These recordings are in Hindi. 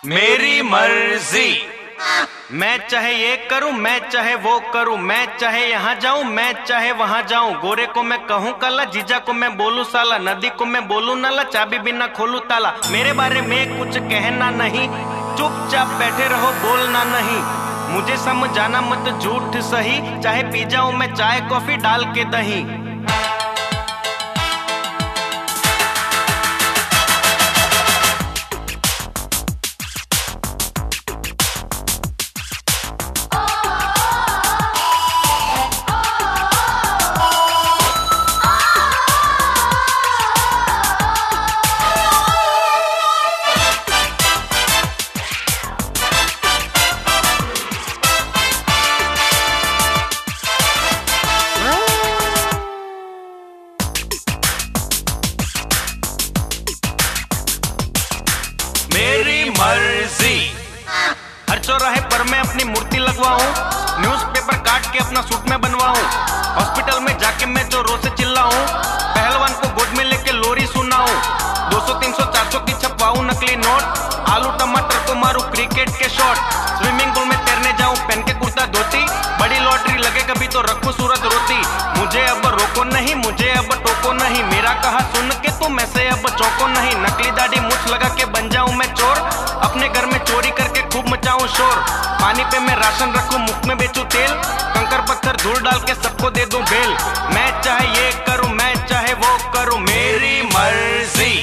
मेरी मर्जी। मैं चाहे ये करूं, मैं चाहे वो करूं, मैं चाहे यहाँ जाऊं, मैं चाहे वहां जाऊं। गोरे को मैं कहूं काला, जीजा को मैं बोलूं साला, नदी को मैं बोलूं नाला, चाबी बिना खोलूं ताला। मेरे बारे में कुछ कहना नहीं, चुपचाप बैठे रहो, बोलना नहीं। मुझे समझाना मत झूठ सही, चाहे पी जाऊं मैं चाय कॉफी डाल के दही। मेरी मर्जी। हर चौराहे पर मैं अपनी मूर्ति लगवाऊं, न्यूज़पेपर काट के अपना सूट में बनवाऊं, हॉस्पिटल में जाके मैं जो रो से चिल्लाऊं, पहलवान को गोद में लेके लोरी सुनाऊं, 200 300 400 की छपवाऊं नकली नोट, आलू टमाटर को मारूं क्रिकेट के शॉट, स्विमिंग पूल में तैरने जाऊं पहन के कुर्ता धोती, बड़ी लॉटरी लगे कभी तो रखूं सूरत रोती। मुझे अब रोको नहीं, मुझे अब टोको नहीं, मेरा कहा सुन के तुम ऐसे अब चौको नहीं। नकली दाढ़ी मुछ लगा के बन जाऊं मैं चोर, अपने घर में चोरी करके खूब मचाऊं शोर, पानी पे मैं राशन रखूं, मुफ्त में बेचूं तेल, कंकर पत्थर धूल डाल के सबको दे दूं बेल। मैं चाहे ये करूं, मैं चाहे वो करूं, मेरी मर्जी।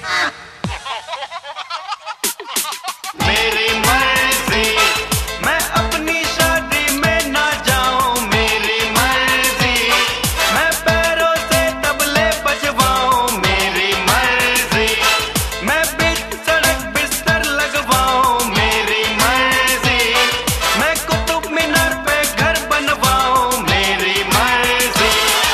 मेरी मर्जी। मैं अपनी शादी में ना जाऊं, मेरी मर्जी। मैं पैरों से तबले बजवाऊं, मेरी मर्जी। मैं बीच सड़क बिस्तर लगवाऊं, मेरी मर्जी। मैं कुतुब मीनार पे घर बनवाऊं, मेरी मर्जी।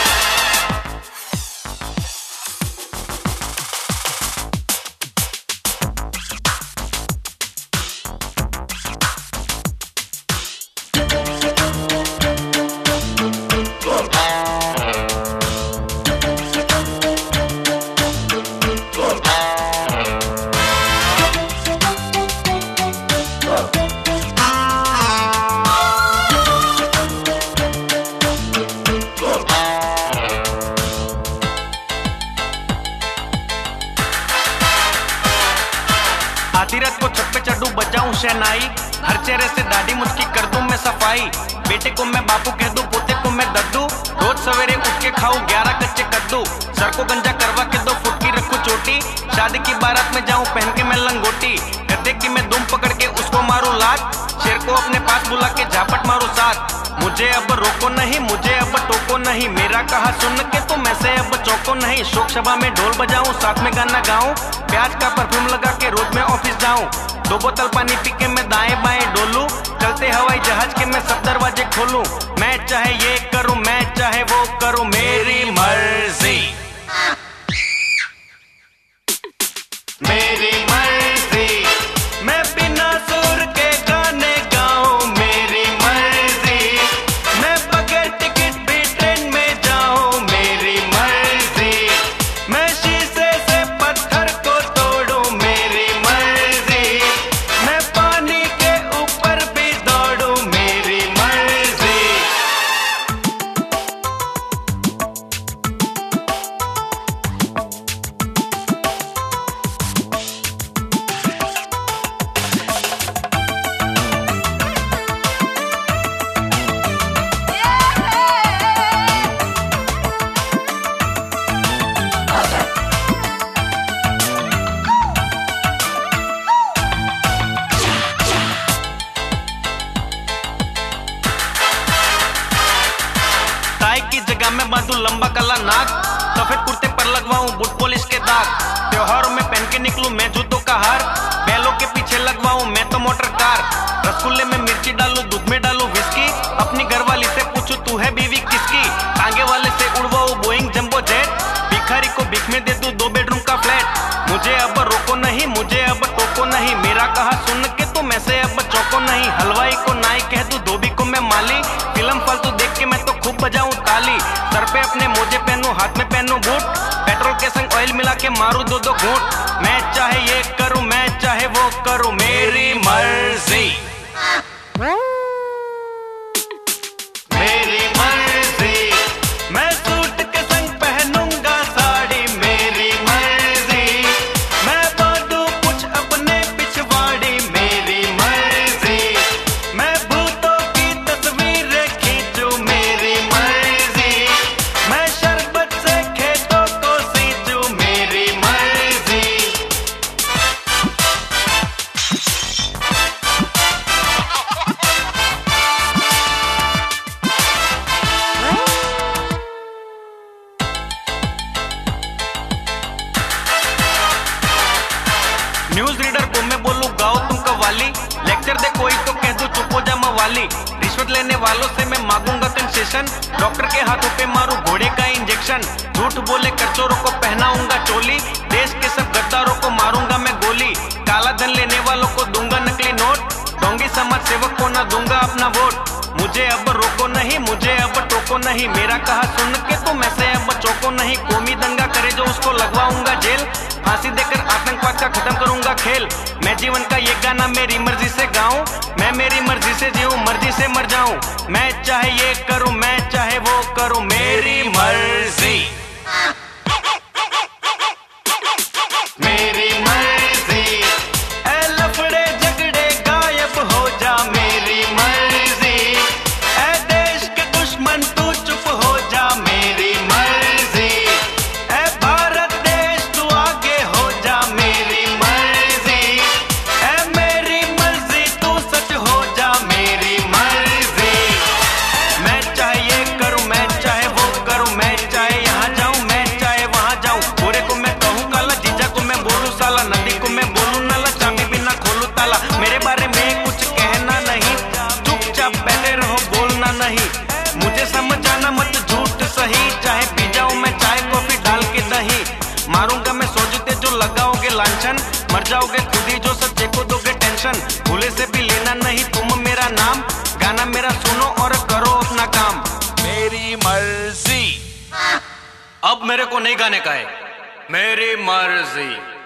आधी रात को छत पे चढ़ूं बजाऊं शहनाई, हर चेहरे से दाढ़ी मुझकी कर दूं मैं सफाई, बेटे को मैं बापू कह दूं, पोते को मैं दद्दू, रोज सवेरे उठ के खाऊं 11 कच्चे कद्दू, सर को गंजा करवा के 2 फुट की रखूं चोटी, शादी की बारात में जाऊं पहन के मैं लंगोटी, गद्दे की मैं दुम पकड़ के उसको मारूं लात, शेर को अपने पास बुला के झापट मारूं साथ। मुझे अब रोको नहीं, मुझे अब टोको नहीं, मेरा कहा सुन के तुम ऐसे अब चौको नहीं। शोक सभा में ढोल बजाऊं, साथ में गाना गाऊं, प्याज का परफ्यूम लगा के रोज मैं ऑफिस जाऊं, 2 बोतल पानी पी के मैं दाएं बाएं डोलूं, चलते हवाई जहाज के मैं सब दरवाजे खोलूं। मैं चाहे ये करूं, मैं चाहे वो करूं, मेरी मर्जी। मेरी मर्जी। मैं बिना सुर के गाने गाऊं, मेरी मर्जी। मैं बगैर टिकट भी ट्रेन में जाऊं, मेरी मर्जी। मैं शीशे से पत्थर को तोड़ूं, मेरी मर्जी। मैं पानी के ऊपर भी दौड़ूं, मेरी मर्जी। टाई की जगह में बांधूं लंबा काला नाक, सफेद कुर्ते पर लगवाऊं बूट पॉलिश के दाग, त्योहारों में पहन के निकलूं मैं जूतों का हार, बैलों के पीछे लगवाऊं मैं तो मोटर कार, रसगुल्ले में मिर्ची डालूं, दूध में डालूं विस्की, अपनी घरवाली से पूछूं तू है बीवी किसकी, टांगे वाले से उड़वाऊं बोइंग जंबो जेट, भिखारी को भीख में दे दूं 2 बेडरूम का फ्लैट। मुझे अब रोको नहीं, मुझे अब टोको नहीं, मेरा कहा सुन के तुम ऐसे अब चौको नहीं। हलवाई को नाई कह दूं, धोबी को मैं माली, फिल्म फालतू देख के मैं तो खूब बजाऊं ताली, सर पे अपने मोजे पहनूं, हाथ में पहनूं बूट, पेट्रोल के संग ऑयल मिला के के मारू दो दो घूंट। मैं चाहे ये करूं, मैं चाहे वो करूं, मेरी मर्जी। मेरी मर्जी, मैं सूट के संग पहनूंगा साड़ी, मेरी मर्जी। मैं बांधूं कुछ अपने पिछवाड़ी, मेरी मर्जी। मैं भूतों की तस्वीरें खींचूं, मेरी मर्जी। मैं शरबत से खेतों को सींचूं, मेरी मर्जी। न्यूज रीडर को मैं बोलूं गाओ तुम कव्वाली, लेक्चर दे कोई तो कह दूं चुप हो जा मवाली। रिश्वत लेने वालों से मैं मांगूंगा कंसेशन, डॉक्टर के हाथों पे मारूं घोड़े का इंजेक्शन। झूठ बोले करचोरों को पहनाऊंगा चोली, देश के सब गद्दारों को मारूंगा मैं गोली। काला धन लेने वालों को दूंगा नकली नोट, ढोंगी समाज सेवक को ना दूंगा अपना वोट। मुझे अब रोको नहीं, मुझे अब टोको नहीं, मेरा कहा सुन के तुम ऐसे अब चौको नहीं। कौमी दंगा करे जो उसको लगवाऊंगा जेल, फांसी देकर आतंकवाद का खत्म करूंगा खेल। मैं जीवन का ये गाना मेरी मर्जी से गाऊं, मैं मेरी मर्जी से जीऊं, मर्जी से मर जाऊं। मैं चाहे ये करूं, मैं चाहे वो करूं, मेरी मर्जी। मेरी मर्जी, ए लफड़े झगड़े गायब हो जा, मेरी मर्जी। ए देश के दुश्मन तू चुप हो जा, मेरी मर्जी। ए भारत देश तू आगे हो जा, मेरी मर्जी। ए मेरी मर्जी तू सच हो जा, मेरी मर्जी। मैं चाहे ये करूं, मैं चाहे वो करूं, मैं चाहे यहाँ जाऊं, मैं चाहे वहां जाऊं। पूरे को मैं कहूं काला, जीजा को मैं बोलूं साला, नदी को मैं बोलूं नाला, चाबी बिना खोलूं ताला। मेरे बारे में कुछ कहना नहीं, चुपचाप बैठे रहो बोलना नहीं। मुझे समझ आना मत झूठ सही, चाहे पी जाऊं मैं चाय कॉफी डाल के दही। मारूंगा मैं सोचते जो लगाओगे लांछन, मर जाओगे खुद ही जो सच्चे को दोगे टेंशन। भूले से भी लेना नहीं तुम मेरा नाम, गाना मेरा सुनो और करो अपना काम। मेरी मर्जी। अब मेरे को नहीं गाने का है, मेरी मर्जी।